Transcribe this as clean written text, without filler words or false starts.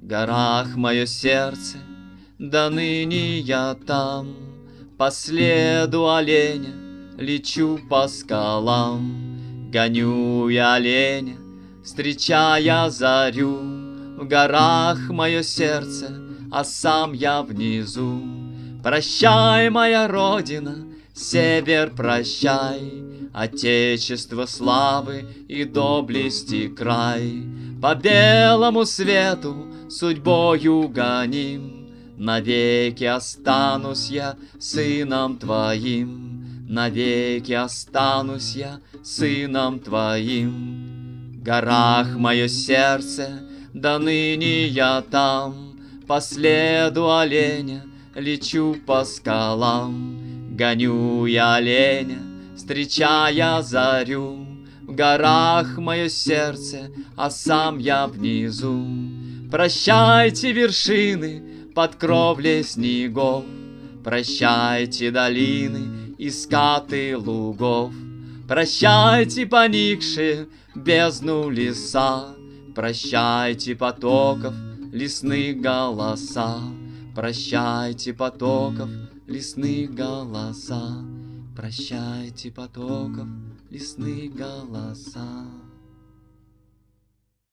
горах мое сердце, да ныне я там. По следу оленя лечу по скалам, гоню я оленя, встречая зарю. В горах мое сердце, а сам я внизу. Прощай, моя родина, север, прощай, Отечество славы и доблести край. По белому свету судьбою гоним, навеки останусь я сыном твоим, навеки останусь я сыном твоим. В горах мое сердце, да ныне я там. По следу оленя лечу по скалам, гоню я оленя, встречая зарю. В горах мое сердце, а сам я внизу. Прощайте, вершины под кровлей снегов, прощайте, долины и скаты лугов, прощайте, поникшие бездну леса, прощайте, потоков лесных голоса, прощайте, потоков лесных голоса, прощайте, потоков лесных голоса.